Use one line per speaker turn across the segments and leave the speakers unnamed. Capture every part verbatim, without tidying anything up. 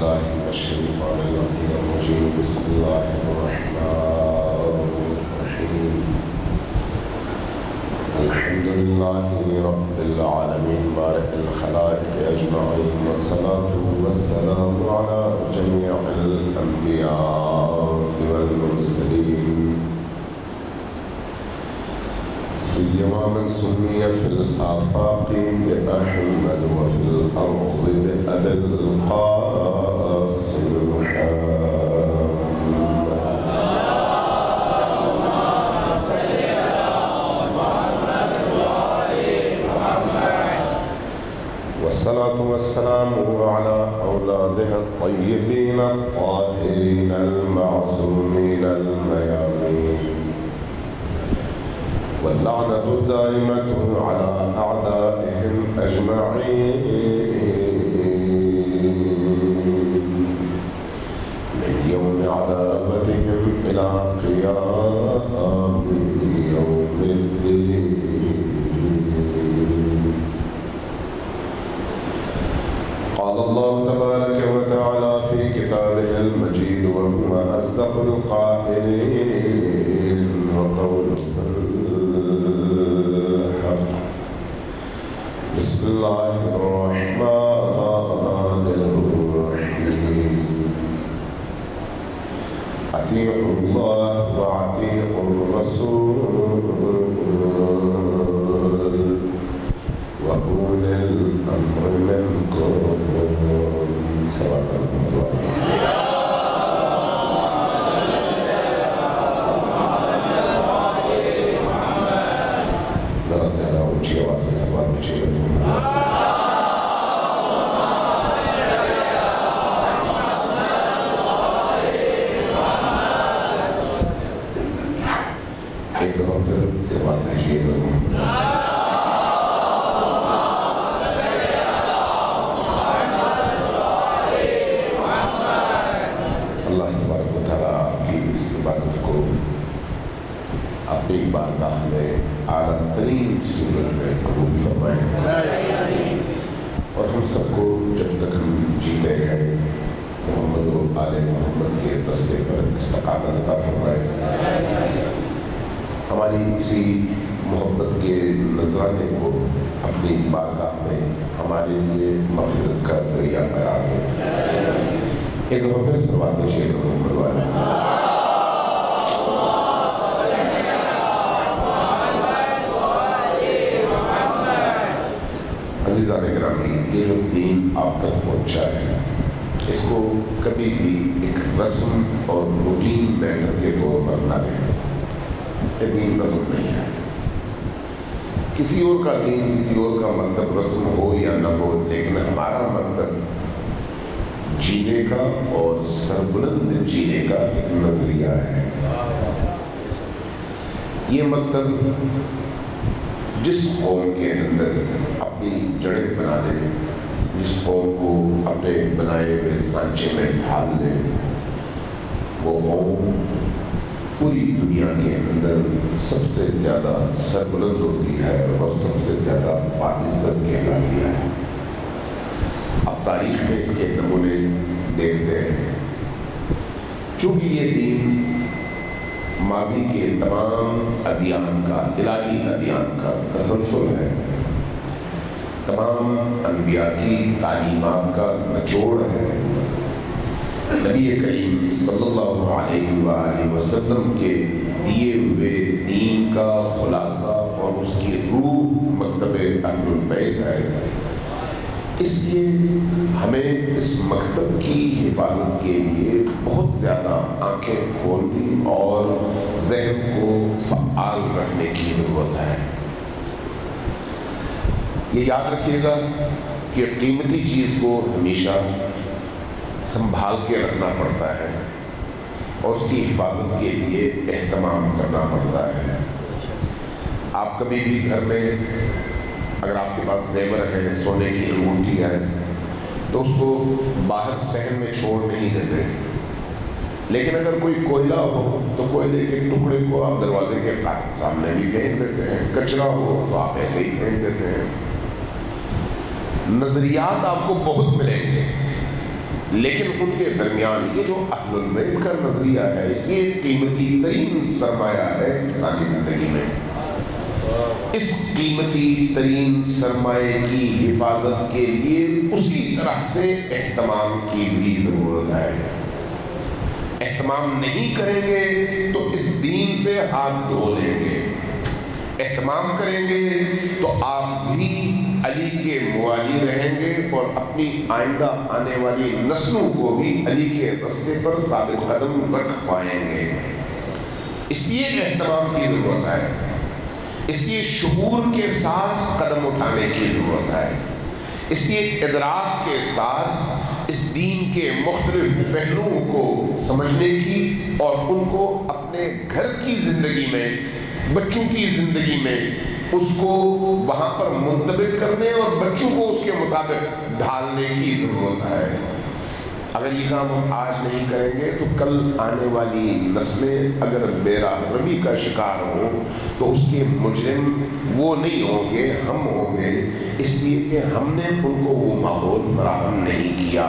بالله من الشيطان الرجيم بسم الله الرحمن الرحيم الحمد لله رب العالمين بارئ الخلائق أجمعين والصلاة والسلام على جميع الأنبياء والمرسلين سيما من سمي في الآفاق بأحمد وفي الأرض بأبي القاسم محمد والصلاة والسلام على أولادها الطيبين الطاهرين المعصومين الميامين واللعنة الدائمة على أعدائهم أجمعين من يوم عذابتهم إلى قيام يوم الدين. قال الله تبارك وتعالى في كتابه المجيد وهو أصدق القائلين وقوله بسم الله الرحمن الرحيم أطيعوا الله وأطيعوا الرسول وأولي الأمر منكم. صدق الله. ذرا زیادہ اونچی آواز سے سوال میں چاہیے ایک دفعہ پھر سوال بھیجیے گا. اللہ تبارک و تعالیٰ آپ کی اس عبادت کو اپنی بارگاہ میں اعلیٰ ترین صورت میں قبول فرمائیں اور ہم سب کو جب تک ہم جیتے ہیں محمد و آل محمد کے راستے پر استقامت عطا فرمائیں. ہماری اسی محبت کے نذرانے کو اپنی بارگاہ میں ہمارے لیے مغفرت کا ذریعہ قرار دیں. ایک دفعہ پھر سوال بچیے گا محمد والے. عزیزان گرامی، یہ جو دین آپ تک پہنچا ہے اس کو کبھی بھی ایک رسم اور روٹین میٹر کے طور پر نہ لیں. یہ دین رسم نہیں ہے. کسی اور کا دین کسی اور کا مطلب رسم ہو یا نہ ہو، لیکن ہمارا مطلب جینے کا اور سربلند جینے کا ایک نظریہ ہے. یہ مطلب جس قوم کے اندر اپنی جڑیں بنا لے، جس قوم کو اپنے بنائے ہوئے سانچے میں ڈھال لے، وہ قوم پوری دنیا کے اندر سب سے زیادہ سربلند ہوتی ہے اور سب سے زیادہ باعزت کہلاتی ہے. اب تاریخ میں اس کے نمونے دیکھتے ہیں. چونکہ یہ دین ماضی کے تمام ادیان کا، الہی ادیان کا تسلسل ہے، تمام انبیاء کی تعلیمات کا نچوڑ ہے، نبی کریم صلی اللہ علیہ وآلہ وسلم کے دیے ہوئے دین کا خلاصہ اور اس کی روح مکتب اہل البیت ہے. اس لیے ہمیں اس مکتب کی حفاظت کے لیے بہت زیادہ آنکھیں کھولنے اور ذہن کو فعال رکھنے کی ضرورت ہے. یہ یاد رکھیے گا کہ قیمتی چیز کو ہمیشہ سنبھال کے رکھنا پڑتا ہے اور اس کی حفاظت کے لیے اہتمام کرنا پڑتا ہے. آپ کبھی بھی گھر میں اگر آپ کے پاس زیور ہے، سونے کی انگوٹھی ہے، تو اس کو باہر صحن میں چھوڑ نہیں دیتے. لیکن اگر کوئی کوئلہ ہو تو کوئلے کے ٹکڑے کو آپ دروازے کے سامنے بھی پھینک دیتے ہیں. کچرا ہو تو آپ ایسے ہی پھینک دیتے ہیں. نظریات آپ کو بہت ملیں گے لیکن ان کے درمیان یہ جو اہل البیت کا نظریہ ہے یہ قیمتی ترین سرمایہ ہے انسانی زندگی میں. اس قیمتی ترین سرمایہ کی حفاظت کے لیے اسی طرح سے اہتمام کی بھی ضرورت ہے. اہتمام نہیں کریں گے تو اس دین سے ہاتھ دھو لیں گے. اہتمام کریں گے تو آپ بھی علی کے موالی رہیں گے اور اپنی آئندہ آنے والی نسلوں کو بھی علی کے راستے پر ثابت قدم رکھ پائیں گے. اس لیے اہتمام کی ضرورت ہے. اس لیے شعور کے ساتھ قدم اٹھانے کی ضرورت ہے. اس لیے ادراک کے ساتھ اس دین کے مختلف پہلوؤں کو سمجھنے کی اور ان کو اپنے گھر کی زندگی میں، بچوں کی زندگی میں اس کو وہاں پر منطبق کرنے اور بچوں کو اس کے مطابق ڈھالنے کی ضرورت ہے. اگر یہ کام ہم آج نہیں کریں گے تو کل آنے والی نسلیں اگر بے رحمی کا شکار ہوں تو اس کے مجرم وہ نہیں ہوں گے، ہم ہوں گے، اس لیے کہ ہم نے ان کو وہ ماحول فراہم نہیں کیا.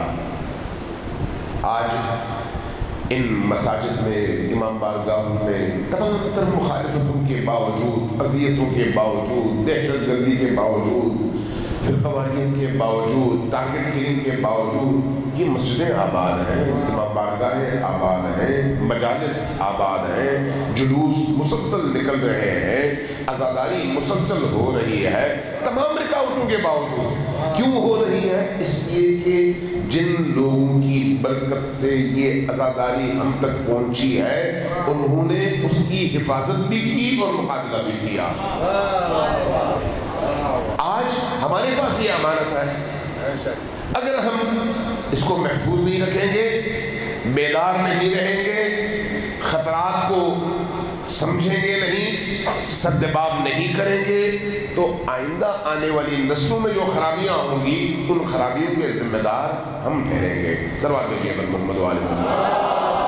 آج ان مساجد میں، امام بارگاہ میں تمام تر مخالفتوں کے باوجود، اذیتوں کے باوجود، دہشت گردی کے باوجود، فرقہ واریت کے باوجود، ٹارگٹ کلنگ کے باوجود یہ مسجدیں آباد ہیں، امام بارگاہیں آباد ہیں، مجالس آباد ہیں، جلوس مسلسل نکل رہے ہیں، عزاداری مسلسل ہو رہی ہے. تمام رکاوٹوں کے باوجود کیوں ہو رہی ہے؟ اس لیے کہ جن لوگوں کی برکت سے یہ عزاداری ہم تک پہنچی ہے انہوں نے اس کی حفاظت بھی کی اور مقابلہ بھی کیا. آج ہمارے پاس یہ امانت ہے. اگر ہم اس کو محفوظ نہیں رکھیں گے، بیدار نہیں رہیں گے، خطرات کو سمجھیں گے نہیں، سدباب نہیں کریں گے تو آئندہ آنے والی نسلوں میں جو خرابیاں ہوں گی ان خرابیوں کے ذمہ دار ہم ٹھہریں گے. صلوات بھیجیے بر محمد و آل محمد.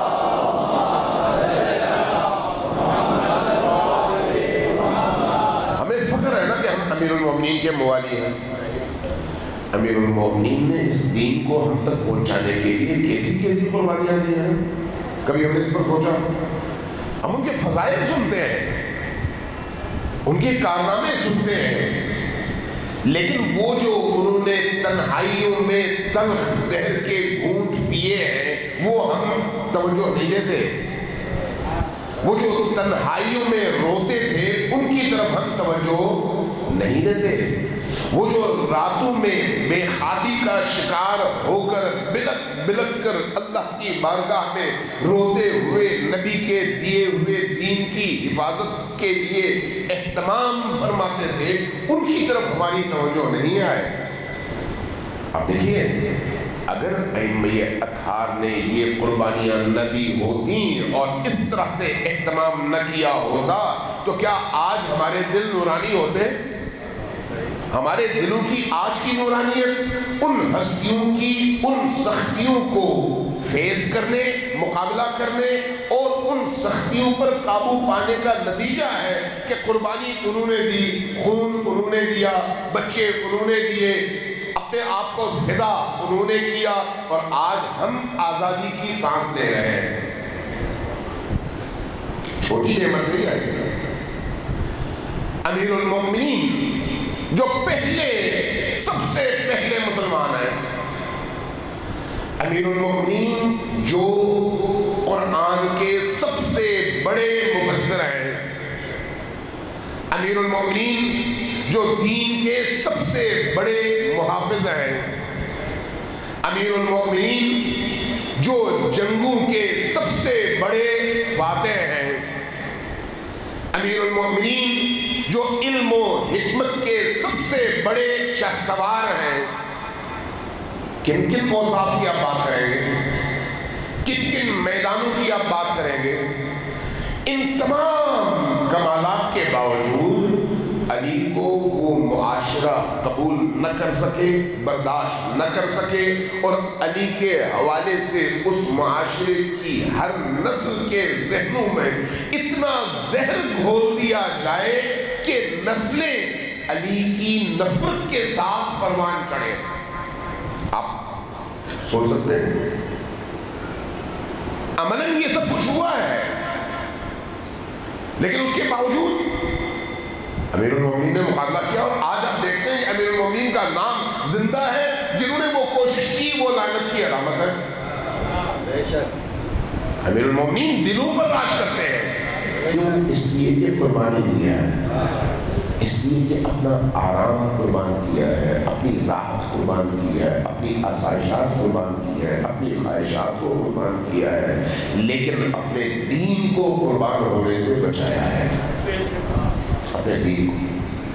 ہمیں فخر ہے نا کہ ہم امیر المومنین کے موالی ہیں. امیر المومنین نے اس دین کو ہم تک پہنچانے کے لیے کیسی کیسی قربانیاں دی ہیں. کبھی ہم نے اس پر سوچا؟ ہم ان کے فضائل سنتے ہیں، ان کے کارنامے سنتے ہیں، لیکن وہ جو انہوں نے تنہائیوں میں تلخ زہر کے گھونٹ پیے ہیں وہ ہم توجہ نہیں دیتے. وہ جو تنہائیوں میں روتے تھے ان کی طرف ہم توجہ نہیں دیتے. وہ جو راتوں میں بے خوابی کا شکار ہو کر بلک بلک کر اللہ کی بارگاہ میں روتے ہوئے نبی کے دیے ہوئے دین کی حفاظت کے لیے اہتمام فرماتے تھے ان کی طرف ہماری توجہ نہیں آئے. اب دیکھیے اگر ائمہ اطہار نے یہ قربانیاں نہ دی ہوتی اور اس طرح سے اہتمام نہ کیا ہوتا تو کیا آج ہمارے دل نورانی ہوتے؟ ہمارے دلوں کی آج کی نورانیت ان ہستیوں کی ان سختیوں کو فیس کرنے، مقابلہ کرنے اور ان سختیوں پر قابو پانے کا نتیجہ ہے کہ قربانی انہوں نے دی، خون انہوں نے دیا، بچے انہوں نے دیے، اپنے آپ کو فدا انہوں نے کیا اور آج ہم آزادی کی سانس لے رہے ہیں. چھوٹی نعمت نہیں آئی. امیر المومنین جو پہلے سب سے پہلے مسلمان ہیں، امیر المومنین جو قرآن کے سب سے بڑے مفسر ہیں، امیر المومنین جو دین کے سب سے بڑے محافظ ہیں، امیر المومنین جو جنگوں کے سب سے بڑے فاتح ہیں، امیر المومنین جو علم و حکمت کے سب سے بڑے شاہ سوار ہیں، کن کن اوصاف کی آپ بات کریں گے، کن کن میدانوں کی آپ بات کریں گے. ان تمام کمالات کے باوجود علی کو وہ معاشرہ قبول نہ کر سکے، برداشت نہ کر سکے اور علی کے حوالے سے اس معاشرے کی ہر نسل کے ذہنوں میں اتنا زہر گھول دیا جائے کہ نسلیں علی کی نفرت کے ساتھ پروان چڑھے. آپ سوچ سکتے ہیں؟ عملاً یہ سب کچھ ہوا ہے، لیکن اس کے باوجود امیر المومنین نے مقابلہ کیا، اور آج آپ دیکھتے ہیں کہ امیر المومنین کا نام زندہ ہے، جنہوں نے وہ کوشش کی وہ لعنت کی علامت ہے۔ امیر المومنین دلوں پر راج کرتے ہیں، کیوں؟ اس لیے کہ قربانی دیا ہے، اس لیے کہ اپنا آرام قربان کیا ہے، اپنی راحت قربان کی ہے، اپنی آسائشات قربان کی ہے، اپنی خواہشات کو قربان کیا ہے، لیکن اپنے دین کو قربان ہونے سے بچایا ہے، اپنے دین کو۔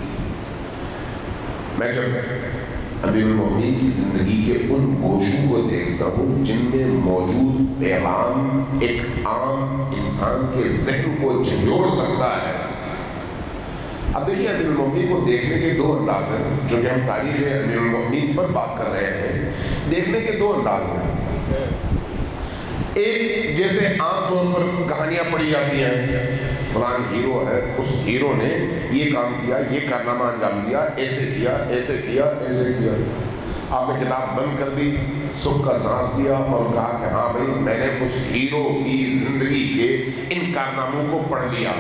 میں جب امیر المومنین کی زندگی کے ان گوشوں کو دیکھتا ہوں جن میں موجود پیغام ایک عام انسان کے ذہن کو جھنجھوڑ سکتا ہے۔ اب دیکھیے امیر المومنین کو دیکھنے کے دو انداز ہیں، جو کہ ہم تاریخ امیر المومنین پر بات کر رہے ہیں، دیکھنے کے دو انداز ہیں۔ ایک جیسے عام طور پر کہانیاں پڑھی جاتی ہیں، فلان ہیرو ہے، اس ہیرو نے یہ کام کیا، یہ کارنامہ انجام دیا، ایسے کیا ایسے کیا ایسے کیا۔ آپ نے کتاب بند کر دی، سکھ کا سانس دیا اور کہا کہ ہاں بھائی میں نے اس ہیرو کی زندگی کے ان کارناموں کو پڑھ لیا۔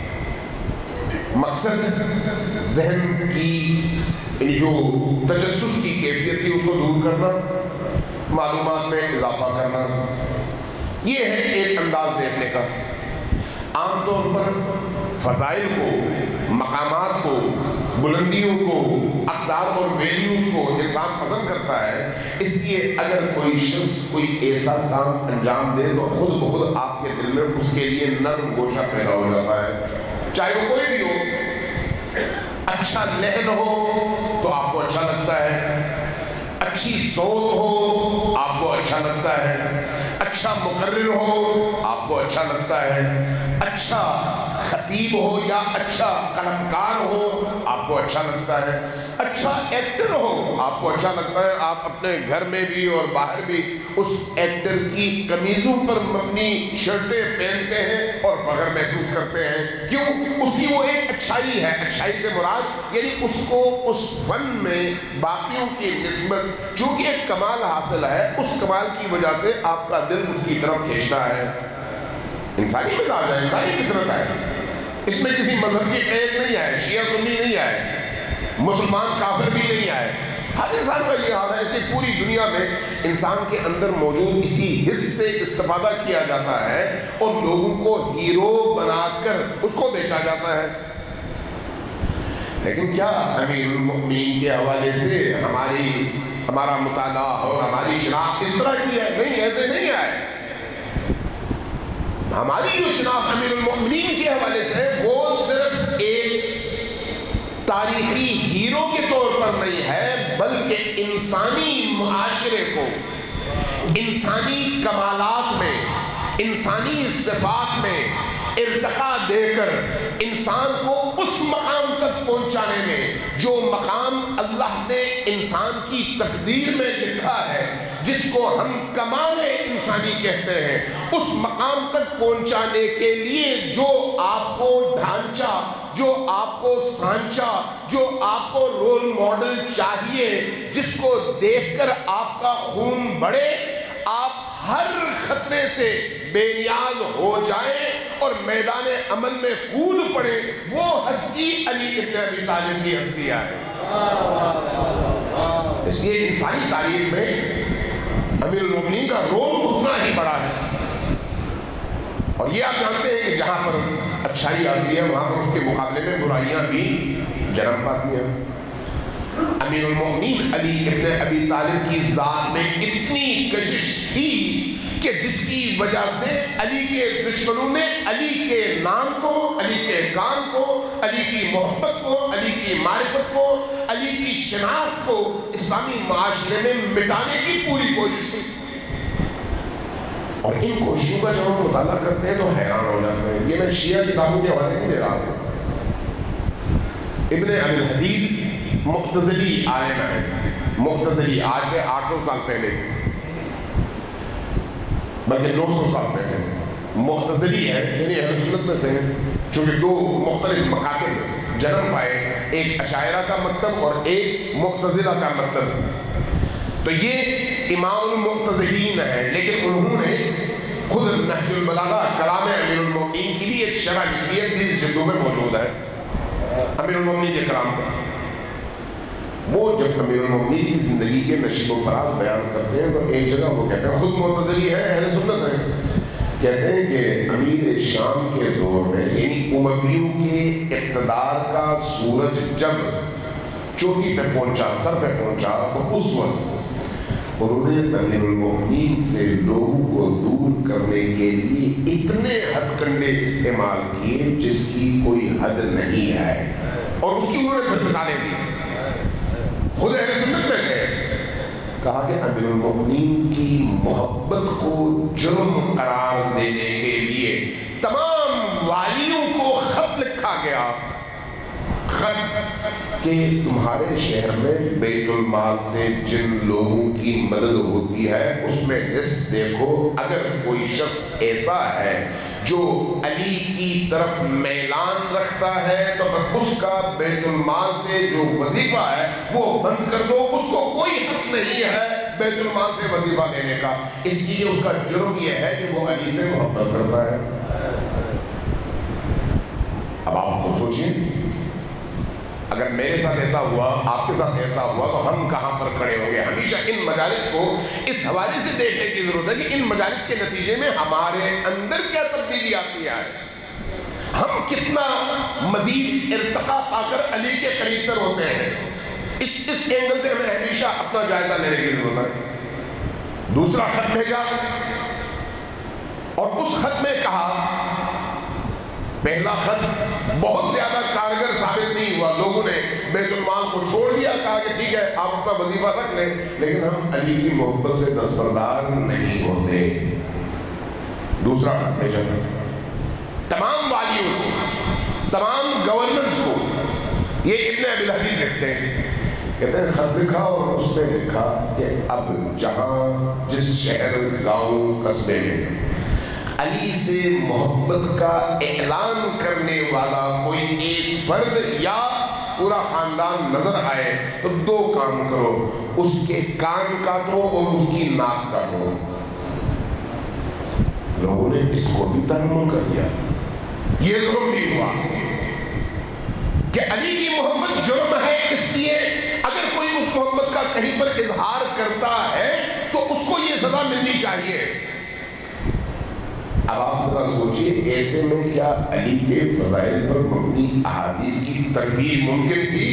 مقصد ذہن کی جو تجسس کی کیفیت تھی اس کو دور کرنا، معلومات میں اضافہ کرنا، یہ ہے ایک انداز دیکھنے کا۔ عام طور پر فضائل کو، مقامات کو، بلندیوں کو، اقدار اور ویلیوز کو انسان پسند کرتا ہے، اس لیے اگر کوئی شخص کوئی ایسا کام انجام دے تو خود بخود آپ کے دل میں اس کے لیے نرم گوشہ پیدا ہو جاتا ہے، چاہے وہ کوئی بھی ہو۔ اچھا لحن ہو تو آپ کو اچھا لگتا ہے، اچھی صوت ہو آپ کو اچھا لگتا ہے، اچھا مقرر ہو آپ کو اچھا لگتا ہے، اچھا خطیب ہو یا اچھا قلمکار ہو آپ کو اچھا لگتا ہے، اچھا ایکٹر ہو آپ کو اچھا لگتا ہے۔ آپ اپنے گھر میں بھی اور باہر بھی اس ایکٹر کی قمیضوں پر مبنی شرٹیں پہنتے ہیں اور فخر محسوس کرتے ہیں، کیوں؟ اس کی وہ ایک اچھائی ہے۔ اچھائی سے مراد یعنی اس کو اس فن میں باقیوں کی نسبت چونکہ ایک کمال حاصل ہے، اس کمال کی وجہ سے آپ کا دل اس کی طرف کھینچتا ہے۔ انسانی مزاج ہے، انسانی فطرت ہے، اس میں کسی مذہب کی قید نہیں ہے، شیعہ سنی نہیں ہے، مسلمان کافر بھی نہیں آئے، ہر انسان کا یہ حال ہے۔ اس لیے پوری دنیا میں انسان کے اندر موجود اسی حص سے استفادہ کیا جاتا ہے اور لوگوں کو ہیرو بنا کر اس کو بیچا جاتا ہے۔ لیکن کیا امیر المؤمنین کے حوالے سے ہماری ہمارا مطالعہ اور ہماری شناخت اس طرح کی ہے؟ نہیں، ایسے نہیں ہے۔ ہماری جو شناخت امیر المؤمنین کے حوالے سے وہ صرف ایک تاریخی ہیرو کے طور پر نہیں ہے، بلکہ انسانی معاشرے کو انسانی کمالات میں، انسانی صفات میں ارتقا دے کر انسان کو اس مقام تک پہنچانے میں جو مقام اللہ نے انسان کی تقدیر میں لکھا ہے، جس کو ہم کمال انسانی کہتے ہیں، اس مقام تک پہنچانے کے لیے جو آپ کو ڈھانچہ، جو آپ کو سانچہ، جو آپ کو رول ماڈل چاہیے، جس کو دیکھ کر آپ کا خون بڑھے، آپ ہر خطرے سے بے نیاز ہو جائیں اور میدان عمل میں کود پڑے، وہ ہستی علی ابن ابی طالب کی ہستی ہے۔ اس لیے انسانی تاریخ میں امیر المومنین کا رول اتنا ہی بڑا ہے۔ اور یہ آپ جانتے ہیں کہ جہاں پر اچھائی آتی ہے وہاں پر اس کے مقابلے میں برائیاں بھی جنم پاتی ہیں۔ امیر المومنین علی ابن ابی طالب کی ذات میں اتنی کشش تھی کہ جس کی وجہ سے علی کے دشمنوں نے علی کے نام کو، علی کے کام کو، علی کی محبت کو، علی کی معرفت کو، علی کی شناخت کو اسلامی معاشرے میں مٹانے کی پوری کوشش کی۔ اور ان کوششوں کا جب ہم مطالعہ کرتے ہیں تو حیران ہو جاتے ہیں۔ یہ میں شیعہ کتابوں کے حوالے نہیں دے رہا ہوں۔ ابن ابی الحدید معتزلی عالم ہے، معتزلی آج سے آٹھ سو سال پہلے، بلکہ نو سو سال پہلے معتزلی ہے، یعنی اہل سنت میں سے ہیں، چونکہ دو مختلف مکاتب جنم پائے، ایک اشاعرہ کا مکتب اور ایک معتزلہ کا مکتب۔ تو یہ امام المعتزلین ہے، لیکن انہوں نے خود نہج البلاغہ کلام امیر المومنین کی بھی ایک شرح لکھی ہے، بیس جلدوں میں موجود ہے امیر المومنین کے کلام پر۔ وہ جب امیر المومنین کی زندگی کے نشیب و فراز بیان کرتے ہیں تو ایک جگہ وہ کہتے ہیں، خود معتزلی ہے، اہل سنت ہے، کہتے ہیں کہ امیر شام کے دور میں یعنی امویوں کے اقتدار کا سورج جب چوٹی پہ پہنچا، سر پہ پہنچا، تو اس وقت انہوں نے امیر المومنین سے لوگوں کو دور کرنے کے لیے اتنے ہتھ کنڈے استعمال کیے جس کی کوئی حد نہیں ہے، اور اس کی انہوں نے پھر مثالیں دی۔ خود اہل سنت میں سے کہا کہ امیر المومنین کی محبت کو جرم قرار دینے کے لیے تمام والیوں کو خط لکھا گیا، خط کہ تمہارے شہر میں بیت المال سے جن لوگوں کی مدد ہوتی ہے اس میں حصہ دیکھو، اگر کوئی شخص ایسا ہے جو علی کی طرف میلان رکھتا ہے تو اس کا بیت المال سے جو وظیفہ ہے وہ بند کر دو، اس کو کوئی حق نہیں ہے بیت المال سے وظیفہ لینے کا، اس لیے اس کا جرم یہ ہے کہ وہ علی سے محبت کرتا ہے۔ اب آپ خود سوچیں، اگر میرے ساتھ ایسا ہوا، آپ کے ساتھ ایسا ہوا تو ہم کہاں پر کھڑے ہوں گے؟ ہمیشہ ان مجالس کو اس حوالے سے دیکھنے کی ضرورت ہے کہ ان مجالس کے نتیجے میں ہمارے اندر کیا تبدیلی آتی ہے، ہم کتنا مزید ارتقا پا کر علی کے قریب تر ہوتے ہیں۔ اس اس اینگل سے ہمیں ہمیشہ اپنا جائزہ لینے کی ضرورت ہے۔ دوسرا خط بھیجا اور اس خط میں کہا، پہلا خط بہت زیادہ کارگر ثابت نہیں ہوا، لوگوں نے بیت المال کو چھوڑ دیا، کہا کہ ٹھیک ہے آپ اپنا وظیفہ رکھ لیں، لیکن ہم علی کی محبت سے دستبردار نہیں ہوتے۔ دوسرا خط بھیجا تمام والیوں کو، تمام گورنرز کو، یہ ابن ابی الحدید لکھتے ہیں، کہتے ہیں خط لکھا اور اس میں لکھا کہ اب جہاں جس شہر گاؤں قصبے میں علی سے محبت کا اعلان کرنے والا کوئی ایک فرد یا پورا خاندان نظر آئے تو دو کام کرو، اس کے کان کاٹو اور اس کی ناک کاٹو۔ لوگوں نے اس کو بھی تحمل کر لیا، یہ ظلم بھی ہوا کہ علی کی محبت جرم ہے، اس لیے اگر کوئی اس محبت کا کہیں پر اظہار کرتا ہے تو اس کو یہ سزا ملنی چاہیے۔ اب آپ ذرا سوچئے، ایسے میں کیا علی کے فضائل پر مبنی احادیث کی ترویج ممکن تھی؟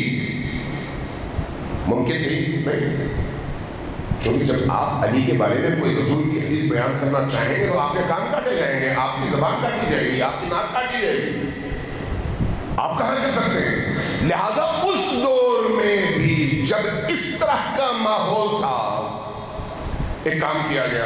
ممکن تھی؟ نہیں، چونکہ جب آپ علی کے بارے میں کوئی رسول کی حدیث بیان کرنا چاہیں گے تو آپ کے کان کاٹے جائیں گے، آپ کی زبان کاٹی جائے گی، آپ کی ناک کاٹی جائے گی، آپ کہاں کر سکتے ہیں؟ لہٰذا اس دور میں بھی جب اس طرح کا ماحول تھا، ایک کام کیا گیا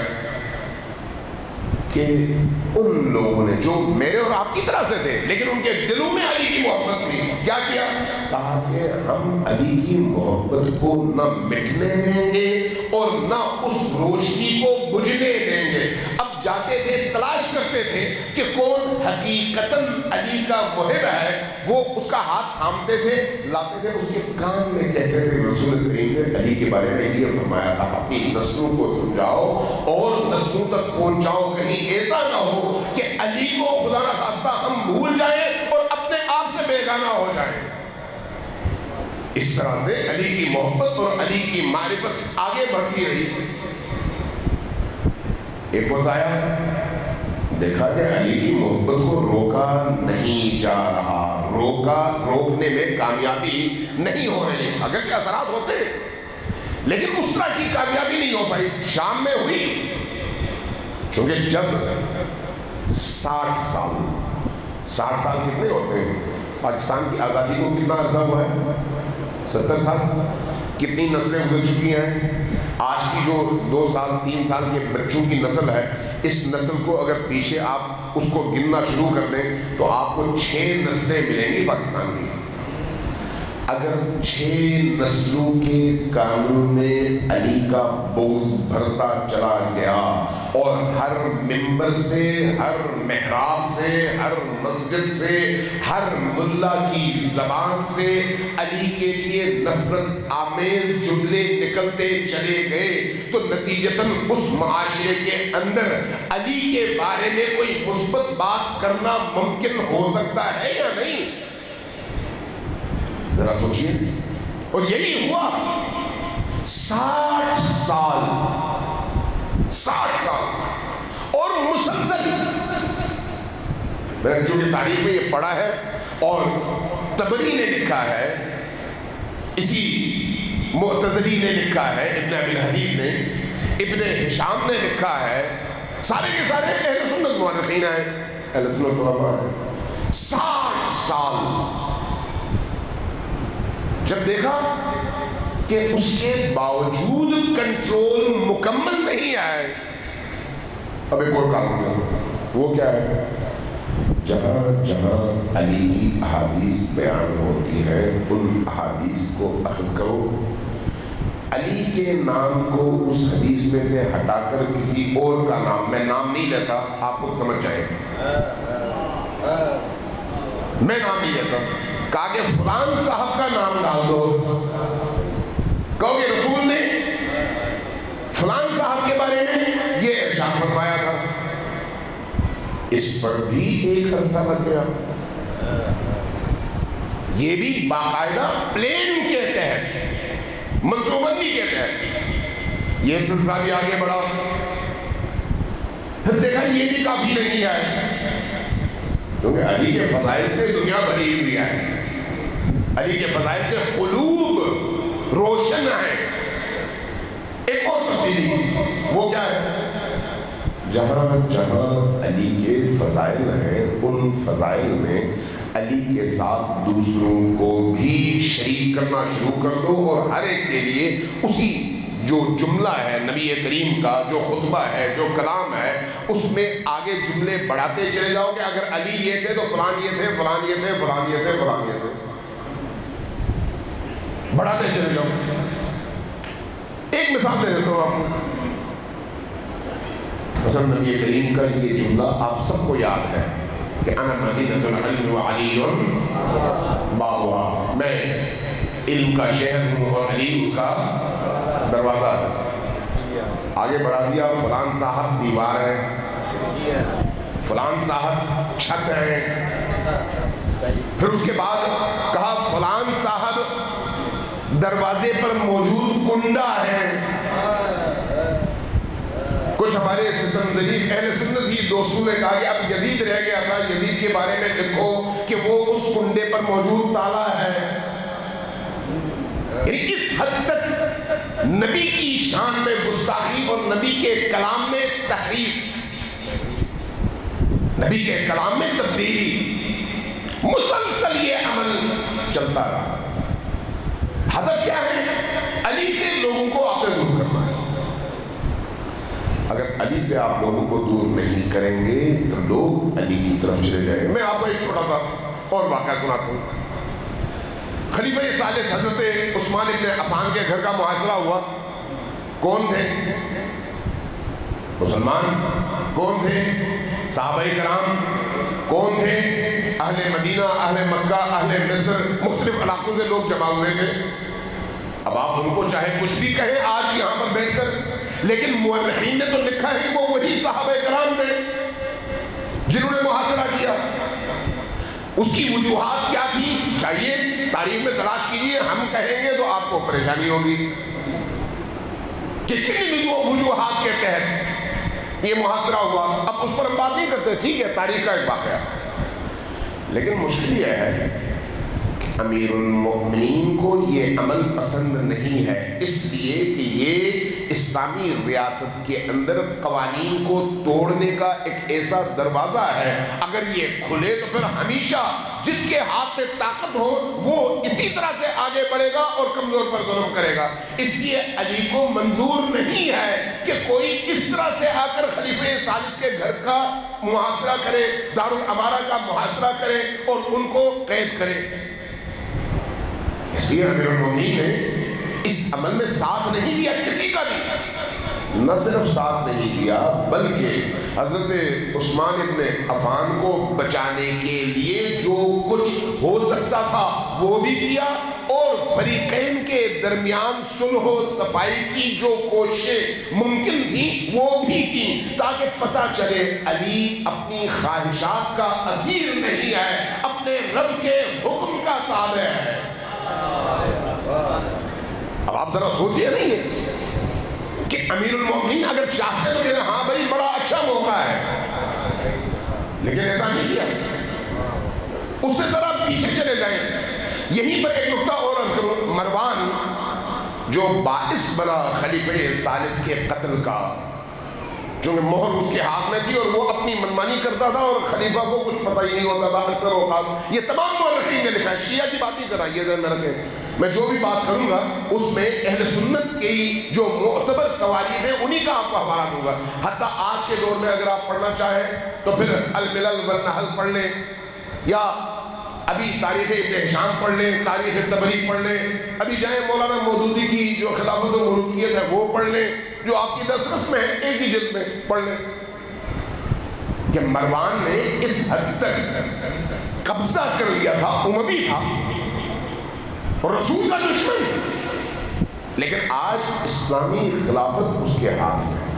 کہ ان لوگوں نے جو میرے اور آپ کی طرح سے تھے لیکن ان کے دلوں میں علی کی محبت تھی، کیا کیا؟ کہا کہ ہم علی کی محبت کو نہ مٹنے دیں گے اور نہ اس روشنی کو بجھنے دیں گے۔ اب جاتے تھے، تلاش کرتے تھے کہ کون حقیقتاً علی کا محب ہے، وہ اس کا ہاتھ تھامتے تھے، لاتے تھے، اس کے کان میں کہتے تھے رسول کریم نے علی کے بارے میں یہ فرمایا تھا، اپنی نسلوں کو سمجھاؤ اور نسلوں تک پہنچاؤ، کہیں ایسا نہ ہو کہ علی کو خدا نہ خواستہ ہم بھول جائیں اور اپنے آپ سے بیگانہ ہو جائیں۔ اس طرح سے علی کی محبت اور علی کی معرفت آگے بڑھتی رہی۔ ایک وقت آیا، دیکھا کہ علی کی محبت کو روکا نہیں جا رہا، روکا روکنے میں کامیابی نہیں ہو رہی، اگرچہ اثرات ہوتے لیکن اس طرح کی کامیابی نہیں ہو پائی۔ شام میں ہوئی، چونکہ جب ساٹھ سال ساٹھ سال کتنے ہوتے ہیں؟ پاکستان کی آزادی کو کتنا عرصہ ہوا ہے؟ ستر سال۔ کتنی نسلیں گزر چکی ہیں؟ آج کی جو دو سال تین سال کے بچوں کی نسل ہے، اس نسل کو اگر پیچھے آپ اس کو گننا شروع کر دیں تو آپ کو چھ نسلیں ملیں گی پاکستان کی۔ اگر چھ نسلوں کے کانوں میں علی کا بغض بھرتا چلا گیا اور ہر ممبر سے، ہر محراب سے، ہر مسجد سے، ہر ملا کی زبان سے علی کے لیے نفرت آمیز جملے نکلتے چلے گئے تو نتیجتاً اس معاشرے کے اندر علی کے بارے میں کوئی مثبت بات کرنا ممکن ہو سکتا ہے یا نہیں؟ ذرا سوچیے۔ اور یہی ہوا ساٹھ سال ساٹھ سال اور مسلسل۔ میں نے چونکہ تاریخ میں یہ پڑھا ہے اور طبری نے لکھا ہے، اسی معتزلی نے لکھا ہے، ابن ابی الحدید نے، ابن ہشام نے لکھا ہے، سارے کے سارے اہل سنت مورخین ہیں، اہل سنت علماء ہیں۔ ساٹھ سال جب دیکھا کہ اس کے باوجود کنٹرول مکمل نہیں آئے، اب ایک اور کام کیا، وہ کیا ہے؟ جہاں جہاں علی کی احادیث بیان ہوتی ہے ان احادیث کو اخذ کرو، علی کے نام کو اس حدیث میں سے ہٹا کر کسی اور کا نام، میں نام نہیں لیتا، آپ کو سمجھ جائے، میں نام نہیں لیتا، کہا کہ فلان صاحب کا نام ڈال دو، کہو کہ رسول نے فلان صاحب کے بارے میں یہ ارشاد فرمایا تھا، اس پر بھی ایک عرصہ لگ گیا۔ یہ بھی باقاعدہ پلین کے تحت، منصوبندی کے تحت یہ سلسلہ بھی آگے بڑھا، پھر دیکھا یہ بھی کافی نہیں ہے، کیونکہ علی کے فضائل سے دنیا بھری ہوئی ہے، علی کے فضائل سے قلوب روشن ہے۔ ایک اور تبدیلی، وہ کیا ہے؟ جہاں جہاں علی کے فضائل ہیں ان فضائل میں علی کے ساتھ دوسروں کو بھی شریک کرنا شروع کر دو، اور ہر ایک کے لیے اسی جو جملہ ہے نبی کریم کا، جو خطبہ ہے، جو کلام ہے، اس میں آگے جملے بڑھاتے چلے جاؤ کہ اگر علی یہ تھے تو فلان یہ تھے، فلان یہ تھے، فلان یہ تھے، فلان یہ تھے، بڑھاتے چلے جاؤ۔ ایک مثال دے دیتا ہوں آپ کو، مثلا نبی کریم کا یہ جملہ آپ سب کو یاد ہے کہ انا مدینۃ العلم وعلی بابها، میں علم کا شہر ہوں اور علی اس کا دروازہ ہے۔ آگے بڑھا دیا فلان صاحب دیوار ہے، فلان صاحب چھت ہے، پھر اس کے بعد کہا فلان صاحب دروازے پر موجود کنڈا ہے۔ کچھ ہمارے ستم ظریف اہل سنت ہی دوستوں نے کہا کہ اب یزید رہ گیا تھا، یزید کے بارے میں لکھو کہ وہ اس کنڈے پر موجود تالا ہے۔ یعنی اس حد تک نبی کی شان میں گستاخی اور نبی کے کلام میں تحریف، نبی کے کلام میں تبدیلی، مسلسل یہ عمل چلتا رہا۔ ہدف کیا ہے؟ علی سے لوگوں کو آپ نے دور کرنا ہے۔ اگر علی سے آپ لوگوں کو دور نہیں کریں گے تو لوگ علی کی طرف چلے جائیں گے۔ میں آپ کو ایک چھوٹا سا اور واقعہ سناتا ہوں۔ خلیفہ ثالث حضرت عثمان ابن عفان کے گھر کا محاصرہ ہوا۔ کون تھے؟ مسلمان۔ کون تھے؟ صحابہ کرام۔ کون تھے؟ اہل مدینہ، اہل مکہ، اہل مصر، مختلف علاقوں سے لوگ جمع ہوئے تھے۔ اب آپ ان کو چاہے کچھ بھی کہیں آج یہاں پر بیٹھ کر، لیکن مورخین نے تو لکھا ہے وہ وہی صحابہ کرام تھے جنہوں نے محاصرہ کیا۔ اس کی وجوہات کیا تھی؟ چاہیے تاریخ میں تلاش کیجیے، ہم کہیں گے تو آپ کو پریشانی ہوگی کہ کن وجوہات کے تحت یہ محاصرہ ہوا۔ اب اس پر ہم بات نہیں کرتے، ٹھیک ہے، تاریخ کا ایک واقعہ، لیکن مشکل یہ ہے کہ امیر المؤمنین کو یہ عمل پسند نہیں ہے، اس لیے کہ یہ اسلامی ریاست کے اندر قوانین کو توڑنے کا ایک ایسا دروازہ ہے، اگر یہ کھلے تو پھر ہمیشہ جس کے ہاتھ میں طاقت ہو وہ اسی طرح سے آگے بڑھے گا اور کمزور پر ظلم کرے گا۔ اس لیے علی کو منظور نہیں ہے کہ کوئی اس طرح سے آ کر خلیفہ ثالث کے گھر کا محاصرہ کرے، دارالامارہ کا محاصرہ کرے اور ان کو قید کرے۔ اس لیے امیر المومنین نے اس عمل میں ساتھ نہیں دیا کسی کا بھی. نہ صرف ساتھ نہیں دیا بلکہ حضرت عثمان ابن عفان کو بچانے کے لیے جو کچھ ہو سکتا تھا وہ بھی کیا، اور فریقین کے درمیان صلح و صفائی کی جو کوششیں ممکن تھیں وہ بھی کی، تاکہ پتہ چلے علی اپنی خواہشات کا اسیر نہیں ہے، اپنے رب کے حکم کا تابع ہے. اب آپ ذرا سوچئے نہیں ہے کہ امیر المومنین اگر چاہتے تو کہتے ہاں بھائی بڑا اچھا موقع ہے، لیکن ایسا نہیں کیا. اس سے ذرا پیچھے چلے جائیں. یہیں پر ایک نقطہ اور عرض کروں. مروان جو باعث بنا خلیفہ ثالث کے قتل کا، چونکہ مہر اس کے ہاتھ میں تھی اور وہ اپنی منمانی کرتا تھا اور خلیفہ کو کچھ پتہ ہی نہیں ہوتا تھا اکثر اوقات. یہ تمام مورخین نے لکھا ہے، شیعہ کی بات نہیں کر رہا، یہ ذہن میں رکھیں. میں جو بھی بات کروں گا اس میں اہل سنت کی جو معتبر تواریخ ہیں انہی کا آپ کو حوالہ دوں گا. حتیٰ آج کے دور میں اگر آپ پڑھنا چاہیں تو پھر الملل والنحل پڑھ لیں، یا ابھی تاریخ ابن ہشام پڑھ لیں، تاریخ طبری پڑھ لیں، ابھی جائیں مولانا مودودی کی جو خلافت و ملوکیت ہے وہ پڑھ لیں، جو آپ کی دسترس میں ہے ایک ہی جلد میں پڑھ لیں. کہ مروان نے اس حد تک قبضہ کر لیا تھا، اموی تھا اور رسول کا دشمن، لیکن آج اسلامی خلافت اس کے ہاتھ میں.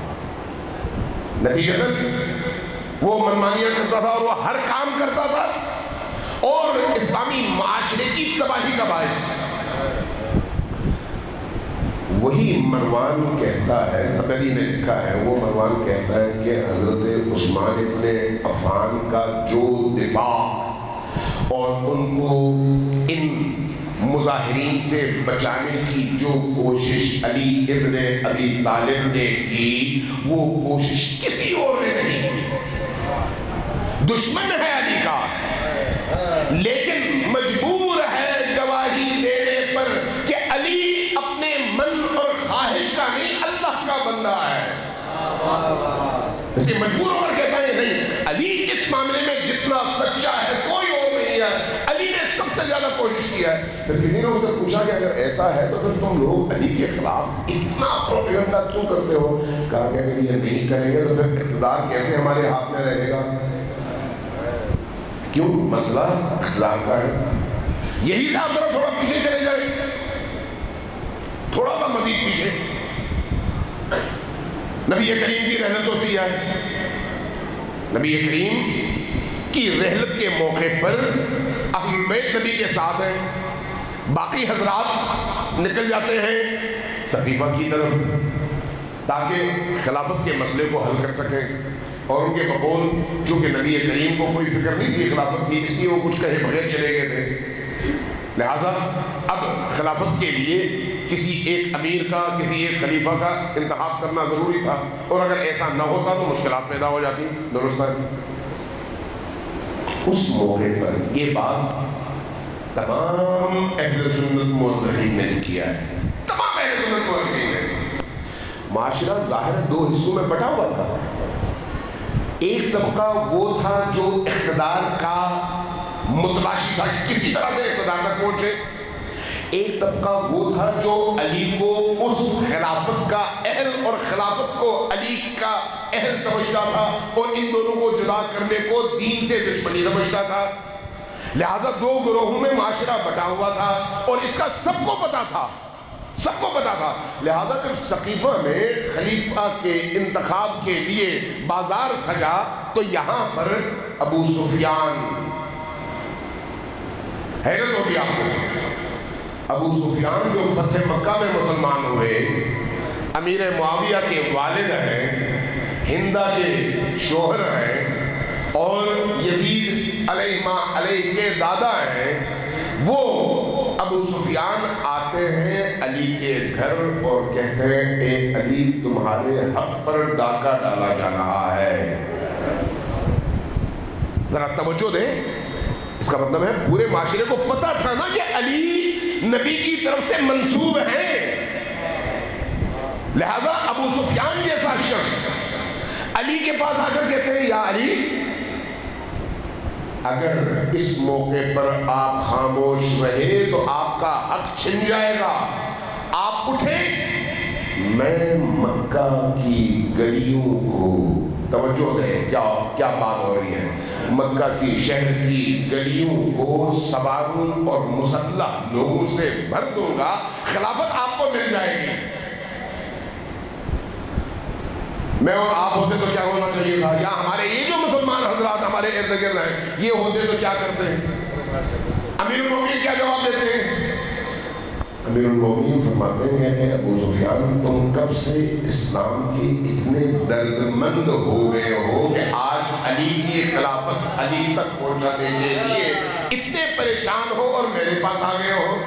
نتیجتاً وہ منمانیاں کرتا تھا اور وہ ہر کام کرتا تھا اور اسلامی معاشرے کی تباہی کا باعث. وہی مروان کہتا ہے، طبری نے لکھا ہے، وہ مروان کہتا ہے کہ حضرت عثمان ابن عفان کا جو دفاع اور ان کو ان مظاہرین سے بچانے کی جو کوشش علی ابن ابی طالب نے کی، وہ کوشش کسی اور نے نہیں کی. دشمن ہے علی کا، لیکن مجبور ہے گواہی دینے پر کہ علی اپنے من اور خواہش کا نہیں اللہ کا بندہ ہے. اس لیے مجبور ہو کر کہتا ہے نہیں، علی اس معاملے میں جتنا سچا ہے کوئی اور نہیں ہے، علی نے سب سے زیادہ کوشش کی ہے. پھر کسی نے اس سے پوچھا کہ اگر ایسا ہے تو پھر تم لوگ علی کے خلاف اتنا پروپیگنڈا کیوں کرتے ہو؟ کہا کہ اگر یہ نہیں کریں گے تو پھر اقتدار کیسے ہمارے ہاتھ میں رہے گا؟ کیوں؟ مسئلہ اقتدار کا ہے. یہی سے آپ ذرا تھوڑا پیچھے چلے جائیں، تھوڑا سا مزید پیچھے. نبی کریم کی رحلت ہوتی ہے. نبی کریم کی رحلت کے موقع پر اہل بیت نبی کے ساتھ ہیں، باقی حضرات نکل جاتے ہیں سقیفہ کی طرف تاکہ خلافت کے مسئلے کو حل کر سکیں. اور ان کے بقول چونکہ نبی کریم کو کوئی فکر نہیں تھی خلافت کی، اس لیے وہ کچھ کہے بغیر چلے گئے تھے. لہٰذا اب خلافت کے لیے کسی ایک امیر کا، کسی ایک خلیفہ کا انتخاب کرنا ضروری تھا، اور اگر ایسا نہ ہوتا تو مشکلات پیدا ہو جاتی. درست ہے. اس موقع پر یہ بات تمام اہل سنت مورخین نے کیا ہے. تمام اہل سنت مورخین نے. معاشرہ ظاہر دو حصوں میں بٹا ہوا تھا. ایک طبقہ وہ تھا جو اقتدار کا متلاشی تھا، کسی طرح سے اقتدار تک پہنچے. ایک طبقہ وہ تھا جو علی کو اس خلافت کا اہل اور خلافت کو علی کا اہل سمجھتا تھا اور ان دونوں کو جدا کرنے کو دین سے دشمنی سمجھتا تھا. لہذا دو گروہوں میں معاشرہ بٹا ہوا تھا اور اس کا سب کو پتا تھا، سب کو پتا تھا. لہذا جب سقیفہ میں خلیفہ کے انتخاب کے لیے بازار سجا تو یہاں پر ابو سفیان، حیرت ہوگی آپ کو، ابو سفیان جو فتح مکہ میں مسلمان ہوئے، امیر معاویہ کے والد ہیں، ہندہ کے شوہر ہیں اور یزید علیہ ما علیہ کے دادا ہیں، وہ ابو سفیان آتے ہیں علی کے گھر اور کہتے ہیں اے علی تمہارے حق پر ڈاکہ ڈالا جا رہا ہے. ذرا توجہ دیں، اس کا مطلب ہے پورے معاشرے کو پتا تھا نا کہ علی نبی کی طرف سے منسوب ہیں. لہذا ابو سفیان جیسا شخص علی کے پاس آ کر کہتے ہیں یا علی اگر اس موقع پر آپ خاموش رہے تو آپ کا حق چھن جائے گا. آپ اٹھیں. میں مکہ کی گلیوں کو توجہ دیں, کیا کیا بات ہو رہی ہے. مکہ کی شہر کی گلیوں کو سواروں اور مسلح لوگوں سے بھر دوں گا. خلافت آپ کو مل جائے گی. میں اور آپ ہوتے تو کیا ہونا چاہیے تھا, یا ہمارے یہ جو مسلمان حضرات ہمارے ارد گرد ہیں یہ ہوتے تو کیا کرتے ہیں؟ امیر المومنین کیا جواب دیتے ہیں؟ امیر المومنین فرماتے ہیں کہ ابو سفیان تم کب سے اسلام کے اتنے دردمند ہو گئے ہو کہ آج علی کی خلافت علی تک پہنچانے کے لیے اتنے پریشان ہو اور میرے پاس آ گئے ہو.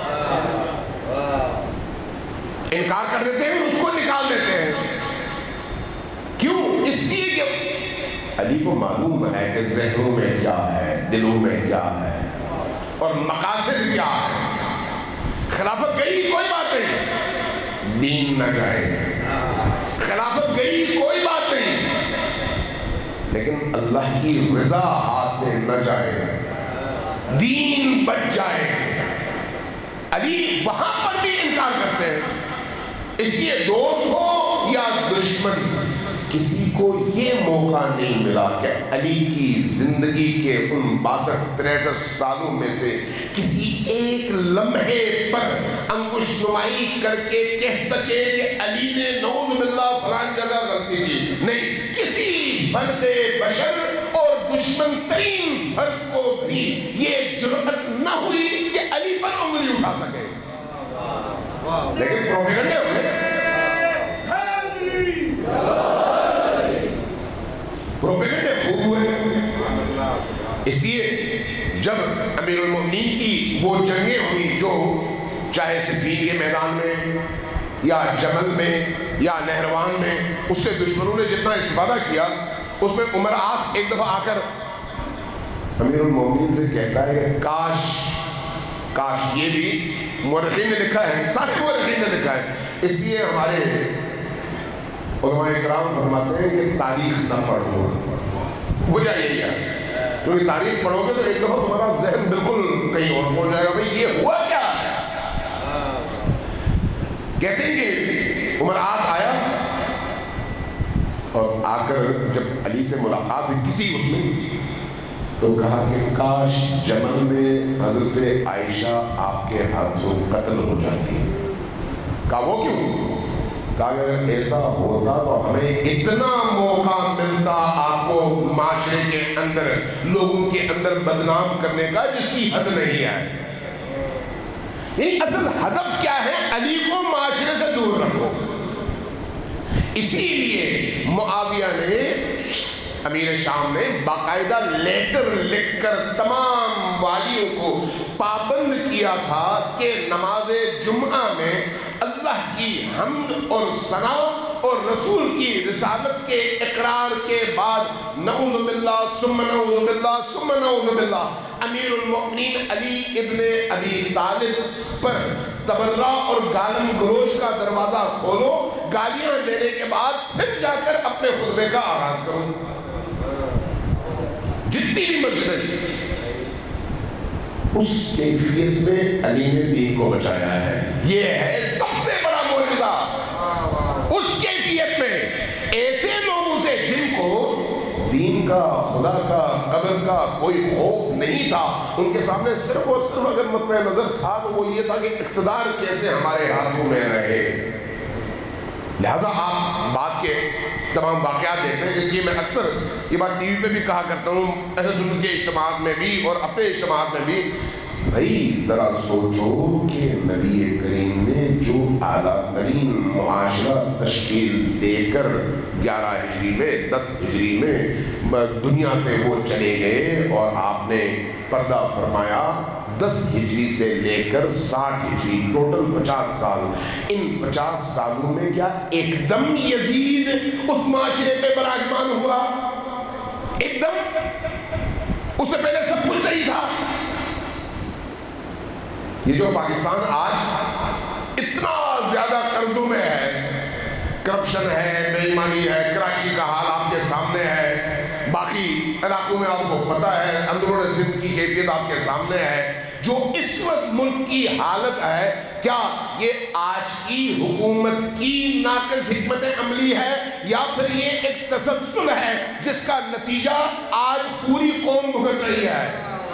انکار کر دیتے ہیں, اس کو نکال دیتے ہیں. کیوں؟ اس لیے کہ علی کو معلوم ہے کہ ذہنوں میں کیا ہے, دلوں میں کیا ہے اور مقاصد کیا ہے. خلافت گئی کوئی بات نہیں, دین نہ جائے. خلافت گئی کوئی بات نہیں, لیکن اللہ کی رضا ہاتھ سے نہ جائے, دین بچ جائے. علی وہاں پر بھی انکار کرتے ہیں. اس لیے دوست ہو یا دشمن, کسی کو یہ موقع نہیں ملا کہ علی کی زندگی کے ان باسٹھ تریسٹھ سالوں میں سے کسی ایک لمحے پر انگوش نمائی کر کے کہہ سکے کہ علی نے نعوذ باللہ فلان جگہ غلطی کی. نہیں, کسی فرد بشر اور دشمن ترین فرد کو بھی یہ جرأت نہ ہوئی کہ علی پر انگلی اٹھا سکے. لیکن پروپیگنڈے ہوئے, پروپیگنڈے خوب ہوئے. اس لیے جب امیر المومنین کی وہ جنگیں ہوئی جو چاہے صفین کے میدان میں یا جمل میں یا نہروان میں, اس سے دشمنوں نے جتنا استفادہ کیا, اس میں عمر عاص ایک دفعہ آ کر امیر المومنین سے کہتا ہے کہ کاش کاش یہ بھی مورخین نے لکھا ہے, سارے مورخین نے لکھا ہے. اس لیے ہمارے علماء کرام فرماتے ہیں کہ تاریخ نہ پڑھو. وجہ یہی ہے, کیونکہ تاریخ پڑھو گے تو ایک دفعہ تمہارا ذہن بالکل کہیں اور پہنچ جائے گا, بھئی یہ ہوا کیا ہے. کہتے ہیں کہ عمر عاص آیا اور آ کر جب علی سے ملاقات ہوئی کسی اس میں, تو کہا کہ کاش جمل میں حضرت عائشہ آپ کے ہاتھوں قتل ہو جاتی. کہا وہ کیوں؟ کہا اگر ایسا ہوتا تو ہمیں اتنا موقع ملتا آپ کو معاشرے کے اندر, لوگوں کے اندر بدنام کرنے کا جس کی حد نہیں ہے. یہ اصل ہدف کیا ہے؟ علی کو معاشرے سے دور رکھو. اسی لیے معاویہ نے, امیر شام نے باقاعدہ لیٹر لکھ کر تمام والیوں کو پابند کیا تھا کہ نماز جمعہ میں اللہ کی حمد اور ثنا اور رسول کی رسالت کے اقرار کے بعد نعوذ باللہ ثم نعوذ باللہ ثم نعوذ باللہ امیر المؤمنین علی ابن ابی طالب پر تبرہ اور گالم گلوچ کا دروازہ کھولو, گالیاں دینے کے بعد پھر جا کر اپنے خطبے کا آغاز کرو. جتنی بھی مسجدیں, اس کیفیت میں علی نے دین کو بچایا ہے. یہ ہے سب سے بڑا معجزہ. اس کیفیت میں ایسے لوگوں سے جن کو دین کا, خدا کا, قبر کا کوئی خوف نہیں تھا, ان کے سامنے صرف اور صرف اگر مطمع نظر تھا تو وہ یہ تھا کہ اقتدار کیسے ہمارے ہاتھوں میں رہے. لہذا آپ بات کے تمام واقعات دیکھتے ہیں. اس لیے میں اکثر یہ بات ٹی وی پہ بھی کہا کرتا ہوں, اہل سنت کے اجتماعات میں بھی اور اپنے اجتماعات میں بھی, بھائی ذرا سوچو کہ نبی کریم نے جو اعلیٰ ترین معاشرہ تشکیل دے کر گیارہ ہجری میں دس ہجری میں دنیا سے وہ چلے گئے, اور آپ نے پردہ فرمایا دس ہجری سے لے کر ساٹھ ہجری, ٹوٹل پچاس سال. ان پچاس سالوں میں کیا ایک دم یزید اس معاشرے پہ براجمان ہوا؟ ایک دم؟ اس سے پہلے سب کچھ صحیح تھا. یہ جو پاکستان آج اتنا زیادہ قرضوں میں ہے, کرپشن ہے, بے ایمانی ہے, کراچی کا حال آپ کے سامنے ہے, باقی علاقوں میں آپ کو پتہ ہے، اندرون سندھ کی کیفیت آپ کے سامنے ہے۔ جو اس وقت ملک کی حالت ہے، کیا یہ آج کی حکومت کی ناقص حکمت عملی ہے یا پھر یہ ایک تسلسل ہے جس کا نتیجہ آج پوری قوم بھگت رہی ہے؟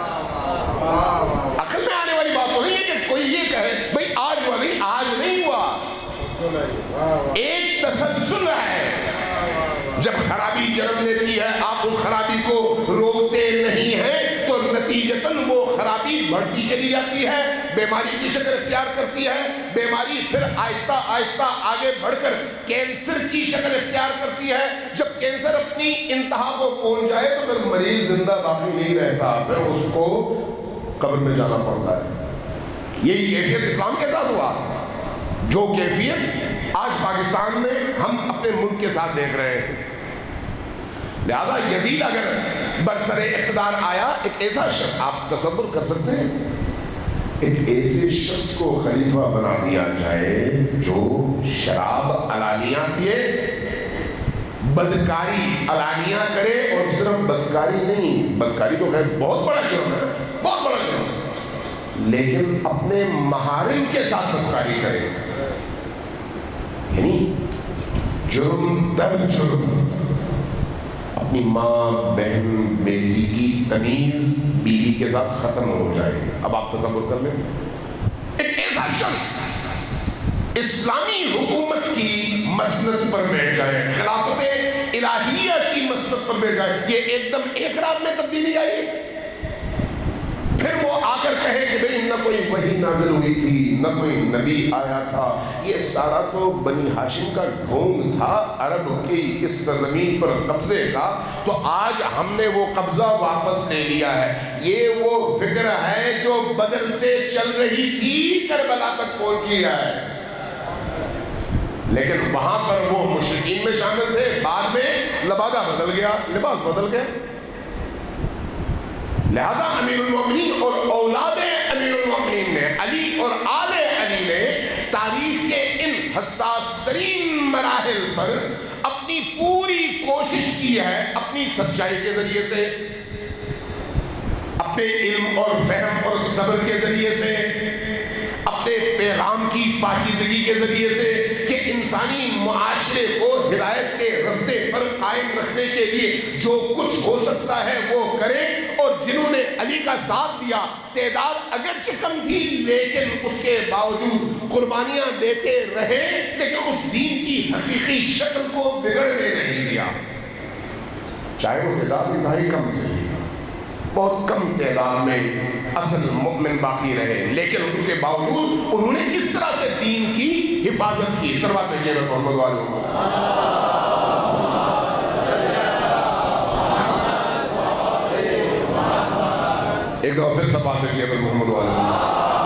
عقل میں آنے والی بات تو نہیں ہے کہ کوئی یہ کہے بھئی آج ہوا نہیں، آج نہیں ہوا، ایک تسلسل ہے۔ جب خرابی جنم لیتی ہے آپ اس خرابی کو روکتے نہیں ہیں تو نتیجتاً وہ خرابی بڑھتی چلی جاتی ہے، بیماری کی شکل اختیار کرتی ہے، بیماری پھر آہستہ آہستہ آگے بڑھ کر کینسر کی شکل اختیار کرتی ہے۔ جب کینسر اپنی انتہا کو پہنچ جائے تو پھر مریض زندہ باقی نہیں رہتا، پھر اس کو قبر میں جانا پڑتا ہے۔ یہی کیفیت اسلام کے ساتھ ہوا، جو کیفیت آج پاکستان میں ہم اپنے ملک کے ساتھ دیکھ رہے ہیں۔ لہذا یزید اگر برسر اقتدار آیا، ایک ایسا شخص آپ تصور کر سکتے ہیں، ایک ایسے شخص کو خلیفہ بنا دیا جائے جو شراب علانیہ پیے، بدکاری علانیہ کرے، اور صرف بدکاری نہیں، بدکاری تو خیر بہت بڑا جرم ہے، بہت بڑا جرم، لیکن اپنے محارم کے ساتھ بدکاری کرے، یعنی جرم در جرم، اپنی ماں بہن بیٹی کی تمیز بیوی کے ساتھ ختم ہو جائے۔ اب آپ تصور کر لیں، ایک ایسا شخص اسلامی حکومت کی مسند پر بیٹھ جائے، خلافت الہیہ کی مسند پر بیٹھ جائے، یہ ایک دم ایک رات میں تبدیلی آئی۔ پھر وہ آ کر کہے کہ بھئی نہ کوئی وحی نازل ہوئی تھی، نہ کوئی نبی آیا تھا، یہ سارا تو بنی ہاشم کا ڈھونگ تھا عرب کی اس سرزمین پر قبضے کا، تو آج ہم نے وہ قبضہ واپس لے لیا ہے۔ یہ وہ فکر ہے جو بدر سے چل رہی تھی کربلا تک پہنچی ہے، لیکن وہاں پر وہ مشرکین میں شامل تھے، بعد میں لبادہ بدل گیا، لباس بدل گیا۔ لہذا امیر المومنین اور اولاد امیر المومنین نے، علی اور آل علی نے تاریخ کے ان حساس ترین مراحل پر اپنی پوری کوشش کی ہے، اپنی سچائی کے ذریعے سے، اپنے علم اور فہم اور صبر کے ذریعے سے، اپنے پیغام کی پاکیزگی کے ذریعے سے، کہ انسانی معاشرے کو ہدایت کے رستے پر قائم رکھنے کے لیے جو کچھ ہو سکتا ہے وہ کریں۔ اور جنہوں نے علی کا ساتھ دیا، تعداد اگرچہ کم تھی لیکن اس کے باوجود قربانیاں دیتے رہے، لیکن اس دین کی حقیقی شکل کو بگڑنے نہیں دیا، چاہے وہ تعداد انتہائی کم سے بہت کم تعداد میں اصل مؤمن باقی رہے، لیکن اس کے باوجود انہوں نے اس طرح سے دین کی حفاظت کی۔ سروات بھیجیے نا محمد والوں، ایک دفعہ پھر سب بات بھیجیے محمد والوں۔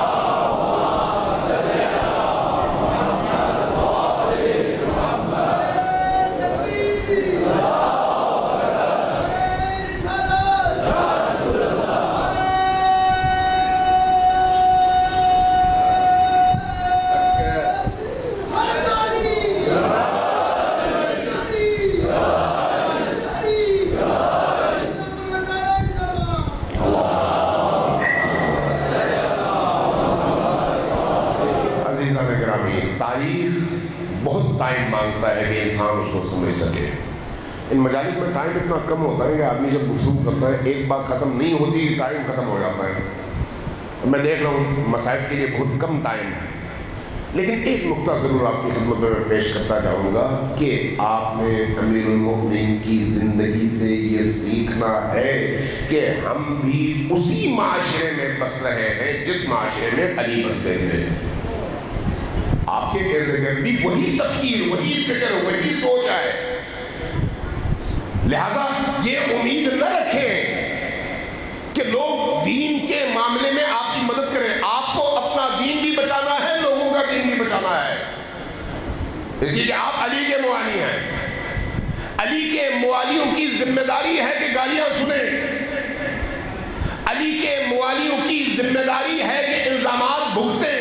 تاریخ بہت ٹائم مانگتا ہے کہ انسان اس کو سمجھ سکے۔ ان مجالس میں ٹائم اتنا کم ہوتا ہے کہ آدمی جب گفتگو کرتا ہے ایک بات ختم نہیں ہوتی، ٹائم ختم ہو جاتا ہے۔ میں دیکھ رہا ہوں مسائل کے لیے بہت کم ٹائم ہے، لیکن ایک نقطہ ضرور آپ کی خدمت میں پیش کرتا جاؤں گا کہ آپ نے امیر المومنین کی زندگی سے یہ سیکھنا ہے کہ ہم بھی اسی معاشرے میں بس رہے ہیں جس معاشرے میں علی بستے تھے۔ آپ کے ارد گرد بھی وہی تفکیر، وہی فکر، وہی سوچ ہے، لہذا یہ امید نہ رکھیں کہ لوگ دین کے معاملے میں آپ کی مدد کریں۔ آپ کو اپنا دین بھی بچانا ہے، لوگوں کا دین بھی بچانا ہے۔ دیکھیے کہ آپ علی کے موالی ہیں، علی کے موالیوں کی ذمہ داری ہے کہ گالیاں سنیں، علی کے موالیوں کی ذمہ داری ہے کہ الزامات بھگتیں۔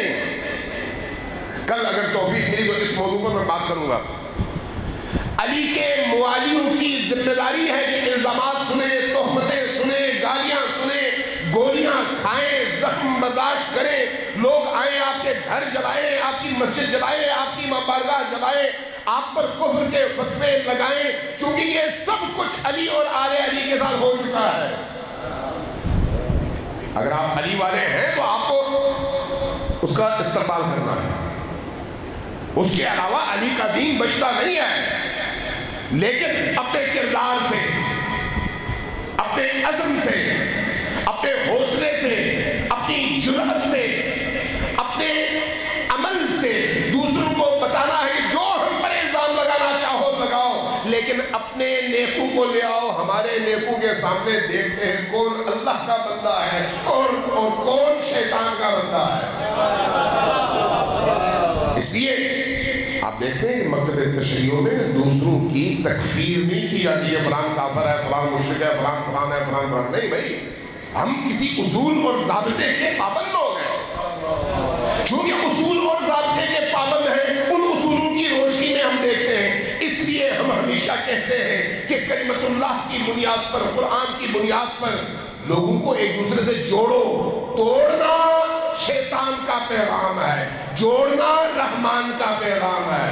کل اگر توفیق ملی تو اس موضوع پر میں بات کروں گا۔ علی کے موالیوں والیوں کی ذمہ داری ہے کہ الزامات سنیں، تہمتیں سنیں، گالیاں سنیں، گولیاں کھائیں، زخم برداشت کریں، لوگ آئیں آپ کے گھر جلائیں، آپ کی مسجد جلائیں، آپ کی بارگاہ جلائیں، آپ پر کفر کے فتوے لگائیں، چونکہ یہ سب کچھ علی اور آل علی کے ساتھ ہو چکا ہے۔ اگر آپ علی والے ہیں تو آپ کو اس کا استقبال کرنا ہے، اس کے علاوہ علی کا دین بچتا نہیں ہے۔ لیکن اپنے کردار سے، اپنے عزم سے، اپنے حوصلے سے، اپنی جرأت سے، اپنے عمل سے دوسروں کو بتانا ہے کہ جو ہم پر الزام لگانا چاہو لگاؤ، لیکن اپنے نیکو کو لے آؤ، ہمارے نیکو کے سامنے دیکھتے ہیں کون اللہ کا بندہ ہے کون اور کون شیطان کا بندہ ہے۔ اس لیے آپ دیکھتے ہیں کہ مکتب تشریعوں میں دوسروں کی تکفیر نہیں کی جاتی ہے، فلان کافر ہے، فلان مشرک ہے، فلان فلان ہے، فلان فلان نہیں بھائی، ہم کسی اصول اور ضابطے کے پابند لوگ ہیں، چونکہ اصول اور ضابطے کے پابند ہیں، ان اصولوں کی روشنی میں ہم دیکھتے ہیں۔ اس لیے ہم ہمیشہ کہتے ہیں کہ کلمت اللہ کی بنیاد پر، قرآن کی بنیاد پر لوگوں کو ایک دوسرے سے جوڑو۔ توڑنا شیطان کا پیغام ہے، جوڑنا رحمان کا پیغام ہے۔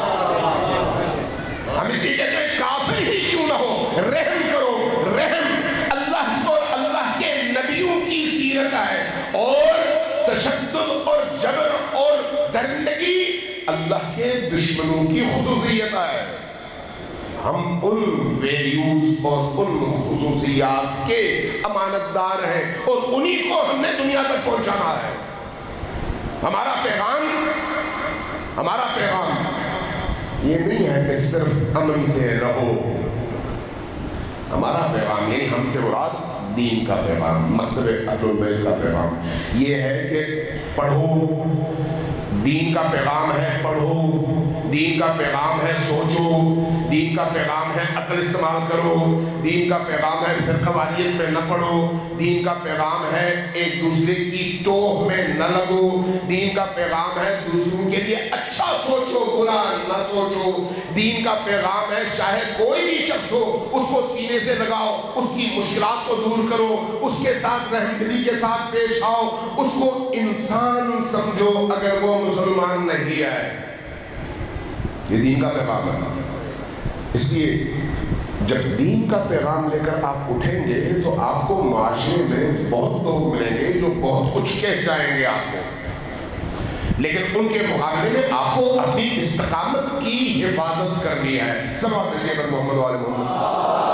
ہم اسی کہتے ہیں کافر ہی کیوں نہ ہو، رحم کرو۔ رحم اللہ اور اللہ کے نبیوں کی سیرت ہے، اور تشدد اور جبر اور درندگی اللہ کے دشمنوں کی خصوصیت ہے۔ ہم ان ویلیوز اور ان خصوصیات کے امانت دار ہیں، اور انہی کو ہم نے دنیا تک پہنچانا ہے۔ ہمارا پیغام ہمارا پیغام یہ نہیں ہے کہ صرف امن سے رہو، ہمارا پیغام یعنی ہم سے مراد دین کا پیغام، مکتب اہل بیت کا پیغام یہ ہے کہ پڑھو، دین کا پیغام ہے پڑھو، دین کا پیغام ہے سوچو، دین کا پیغام ہے عقل استعمال کرو، دین کا پیغام ہے فرقہ واریت میں نہ پڑھو، دین کا پیغام ہے ایک دوسرے کی توہ میں نہ لگو، دین کا پیغام ہے دوسروں کے لیے اچھا سوچو برا نہ سوچو، دین کا پیغام ہے چاہے کوئی بھی شخص ہو اس کو سینے سے لگاؤ، اس کی مشکلات کو دور کرو، اس کے ساتھ رحم دلی کے ساتھ پیش آؤ، اس کو انسان سمجھو اگر وہ مسلمان نہیں ہے۔ یہ دین کا پیغام ہے۔ اس لیے جب دین کا پیغام لے کر آپ اٹھیں گے تو آپ کو معاشرے میں بہت لوگ ملیں گے جو بہت کچھ کہہ جائیں گے آپ کو، لیکن ان کے مقابلے میں آپ کو اپنی استقامت کی حفاظت کرنی ہے۔ صلوات دیجیے پر محمد و آل محمد۔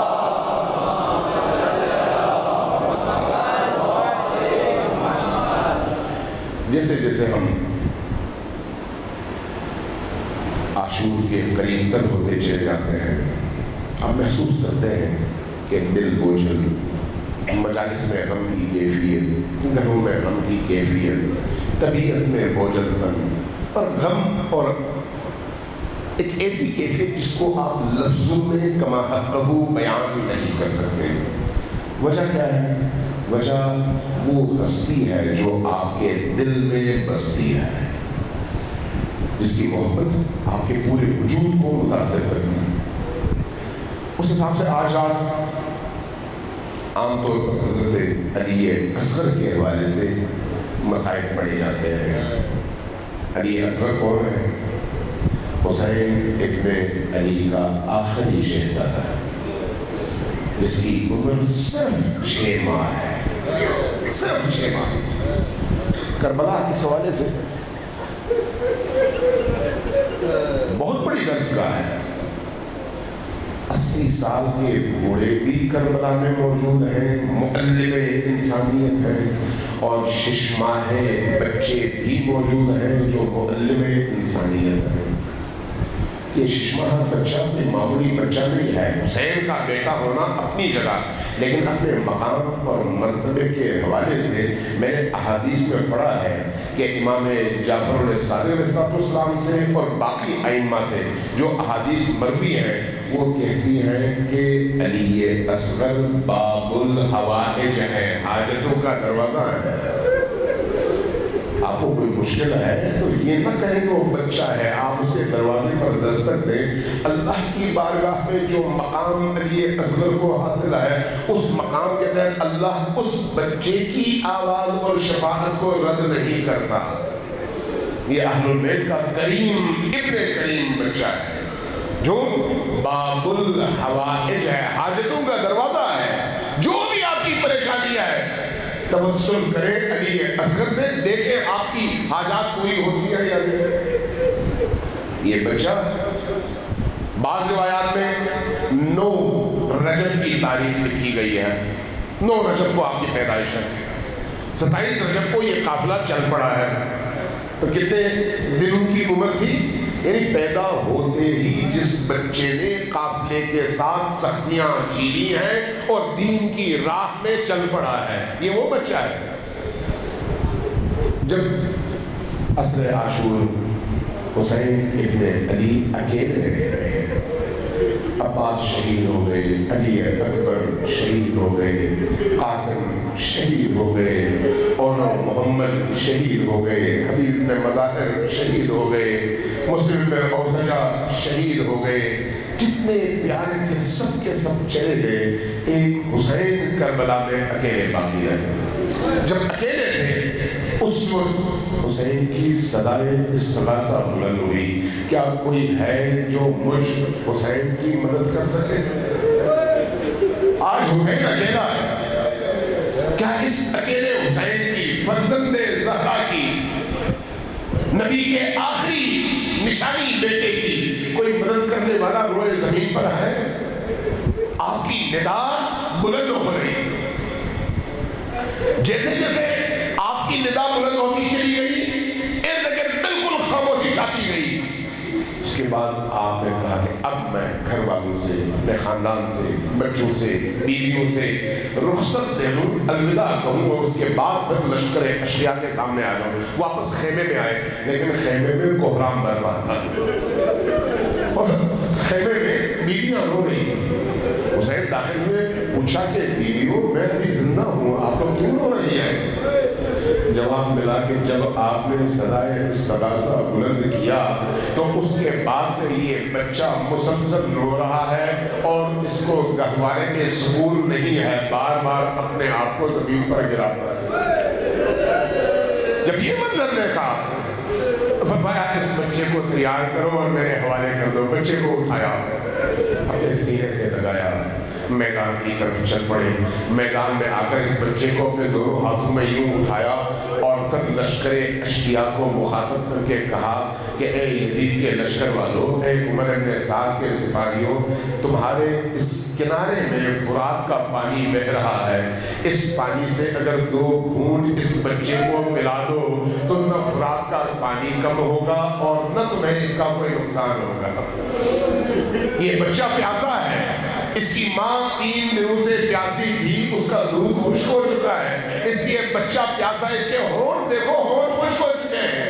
جیسے جیسے ہم عاشور کے قریب تر ہوتے چلے جاتے ہیں، ہم محسوس کرتے ہیں کہ دل بوجھل، مجالس میں غم کی کیفیت، گھروں میں غم کی کیفیت، طبیعت میں بوجھل پن اور غم، اور ایک ایسی کیفیت جس کو آپ لفظوں میں کما حقہ بیان نہیں کر سکتے۔ وجہ کیا ہے؟ وجہ وہ ہستی ہے جو آپ کے دل میں بستی ہے، جس کی محبت آپ کے پورے وجود کو متاثر کرتی ہے۔ اس حساب سے آج رات عام طور پر حضرت علی اصغر کے حوالے سے مسائل پڑھے جاتے ہیں۔ علی اصغر کون ہے؟ حسین ابن علی کا آخری شہزادہ ہے، جس کی عمر صرف چھ ماہ ہے، صرف چھ ماہ۔ کربلا اس حوالے سے بہت بڑی درسگاہ ہے۔ اسی سال کے بوڑھے بھی کربلا میں موجود ہیں، معلم انسانیت ہیں، اور شش ماہے بچے بھی موجود ہیں جو معلم انسانیت ہیں۔ یہ شش ماہ بچہ کوئی معمولی بچہ نہیں ہے۔ حسین کا بیٹا ہونا اپنی جگہ، لیکن اپنے مقام اور مرتبے کے حوالے سے میں نے احادیث میں پڑھا ہے کہ امام جعفر علیہ السلام سے اور باقی ائمہ سے جو احادیث مروی ہیں وہ کہتی ہیں کہ علی اصغر باب الحوائج ہے، حاجتوں کا دروازہ ہے۔ آپ کو کوئی مشکل ہے تو یہ نہ کہیں کہ وہ بچہ ہے، آپ اسے دروازے پر دستک دیں۔ اللہ کی بارگاہ میں جو مقام علی اصغر کو حاصل ہے، اس مقام کے تحت اللہ اس بچے کی آواز اور شفاعت کو رد نہیں کرتا۔ یہ اہل البیت کا کریم ابن کریم بچہ ہے جو باب الحوائج ہے، حاجتوں کا دروازہ ہے۔ جو بھی آپ کی پریشانی ہے توسل کرے علی اصغر سے، دیکھیں آپ کی حاجات پوری ہوتی ہے یا نہیں۔ یہ بچہ بعض روایات میں نو رجب کی تاریخ لکھی گئی ہے، نو رجب کو آپ کی پیدائش ہے، ستائیس رجب کو یہ قافلہ چل پڑا ہے۔ تو کتنے دنوں کی عمر تھی؟ یعنی پیدا ہوتے ہی جس بچے نے قافلے کے ساتھ سختیاں جھیلی ہیں اور دین کی راہ میں چل پڑا ہے، یہ وہ بچہ ہے۔ جب عصر عاشور حسین ابن علی اکیلے رہے، عباس شہید ہو گئے، علی اکبر شہید ہو گئے، قاسم شہید ہو گئے، اور محمد شہید ہو گئے، حبیب بن مظاہر شہید ہو گئے، مسلم بن اوسجہ شہید ہو گئے، جتنے پیارے تھے سب کے سب چلے گئے، ایک حسین کربلا میں اکیلے باقی رہے۔ جب اکیلے تھے اس وقت حسین کی صدائے استغاثہ بلند ہوئی، کیا کوئی ہے جو مجھ حسین کی مدد کر سکے؟ آج حسین اکیلا ہے، کیا اس اکیلے حسین کی، فرزند زہرا کی، نبی کے آخری نشانی بیٹے کی کوئی مدد کرنے والا روئے زمین پر ہے؟ آپ کی ندا بلند ہو رہی تھی، جیسے جیسے آپ کی ندا بلند ہوتی چلی گئی، ارد گرد بالکل خاموشی چھاتی گئی۔ اس کے بعد آپ نے کہا کہ اب میں گھر والوں سے، اپنے خاندان سے، بچوں سے، بیویوں سے رخصت دے لوں، الوداع کہوں، اور اس کے بعد پھر لشکر اشیاء کے سامنے آ جاؤں۔ واپس خیمے میں آئے، لیکن خیمے میں کوہرام برپا تھا اور خیمے میں بیویاں رو رہی تھیں۔ حسین داخل ہوئے، پوچھا کہ بیویوں میں ابھی زندہ ہوں، آپ کو کیوں رو رہی ہیں؟ جواب ملا کہ جب آپ نے صدائے استغاثہ بلند کیا تو اس کے بعد سے یہ بچہ مسلسل رو رہا ہے اور اس کو گہوارے میں سکون نہیں ہے، بار بار اپنے آپ کو زمین پر گراتا ہے۔ جب یہ منظر دیکھا فرمایا اس بچے کو تیار کرو اور میرے حوالے کر دو۔ بچے کو اٹھایا، اپنے سینے سے لگایا، میدان کی طرف چل پڑے۔ میدان میں آ کر اس بچے کو اپنے دونوں ہاتھوں میں یوں اٹھایا اور پھر لشکر اشتیا کو مخاطب کر کے کہا کہ اے یزید کے لشکر والوں، اے عمر بن سعد کے سپاہیوں، تمہارے اس کنارے میں فرات کا پانی بہہ رہا ہے، اس پانی سے اگر دو گھونٹ اس بچے کو پلا دو تو نہ فرات کا پانی کم ہوگا اور نہ تمہیں اس کا کوئی نقصان ہوگا۔ یہ بچہ پیاسا ہے، اس کی ماں تین دنوں سے پیاسی تھی، اس کا دودھ خشک ہو چکا ہے، اس لیے بچہ پیاسا ہے، اس کے ہونٹ دیکھو ہونٹ خشک ہو چکے ہیں۔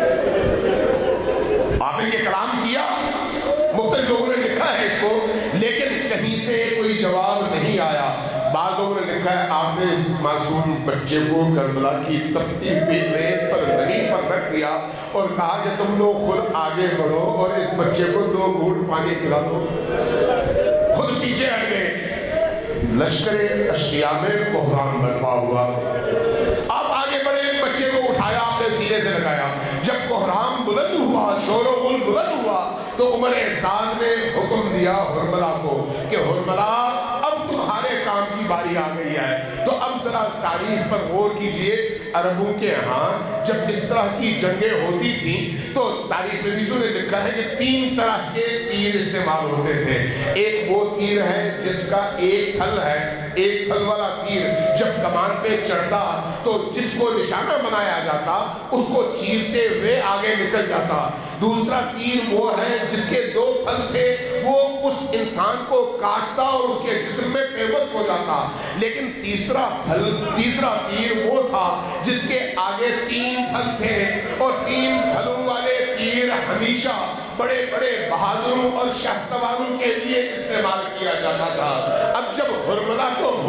آپ نے یہ کلام کیا، مختلف لوگوں نے لکھا ہے اس کو، لیکن کہیں سے کوئی جواب نہیں آیا۔ بعض لوگوں نے لکھا ہے آپ نے اس معصوم بچے کو کربلا کی تپتی ہوئی ریت پر زمین پر رکھ دیا اور کہا کہ تم لوگ خود آگے بڑھو اور اس بچے کو دو گھونٹ پانی پلا دو۔ خود پیچھے ہٹ گئے، لشکر اشتیا میں کوہرام برپا ہوا۔ آپ آگے بڑھے، بچے کو اٹھایا، اپنے سینے سے لگایا۔ جب کوہرام بلند ہوا، شور و غل بلند ہوا تو عمر سعد نے حکم دیا حرملہ کو کہ حرملہ اب تمہارے کام کی باری آ گئی ہے۔ تو اب ذرا تاریخ پر غور کیجئے، عربوں کے ہاں جب اس طرح کی جنگیں ہوتی تھیں تو تاریخ نویسوں نے لکھا ہے کہ تین طرح کے تیر استعمال ہوتے تھے۔ ایک وہ تیر ہے جس کا ایک تھل ہے، ایک تھل والا تیر جب کمان پہ چڑھتا تو جس کو نشانہ بنایا جاتا اس کو چیرتے ہوئے آگے نکل جاتا۔ دوسرا تیر وہ ہے جس کے دو پھل تھے، وہ اس انسان کو کاٹتا اور اس کے جسم میں پیوست ہو جاتا۔ لیکن تیسرا پھل تیسرا تیر وہ تھا جس کے آگے تین پھل تھے اور تین پھلوں والے تیر ہمیشہ بڑے بڑے بہادروں اور شہسواروں کے لیے استعمال کیا جاتا تھا۔ اب جب حرملہ کو حکم ہوا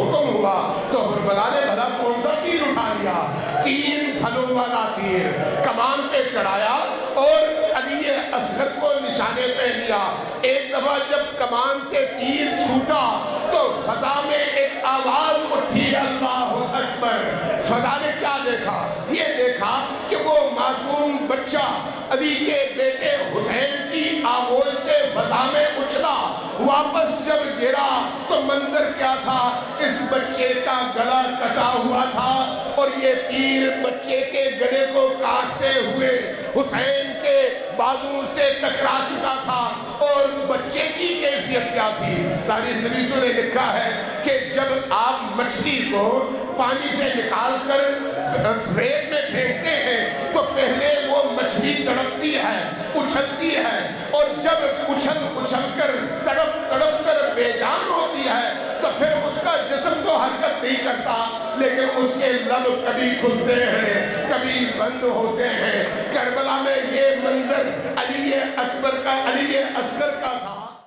हुआ तो हुरबला ने भला कौन सा तीर उठा लिया, तीन फलों वाला तीर कमान पे चढ़ाया और अली असगर को निशाने पे लिया। एक दफा जब कमान से तीर छूटा तो फजा में एक आवाज उठी, अल्लाह अकबर। फजा ने क्या देखा? ये देखा कि वो मासूम बच्चा अली के बेटे हुसैन की आगोश से फजा में उछला, वापस जब गिरा तो मंजर क्या था? इस बच्चे का गला कटा हुआ था और ये तीर बच्चे के गले को काटते हुए हुसैन के बाजू से टकरा चुका था। और बच्चे की कैफियत क्या थी? तारीख नबीसों ने लिखा है कि जब आप मछली को पानी से निकाल कर रेत में फेंकते हैं तो पहले वो मछली तड़पती है, उछलती है, और जब उछल उछल कर तड़प तड़प कर बेजान होती है तो फिर उसका जिस्म तो हरकत नहीं करता, लेकिन उसके लब कभी खुलते हैं कभी बंद होते हैं। करबला में ये मंजर अली अकबर का, अली असगर का था।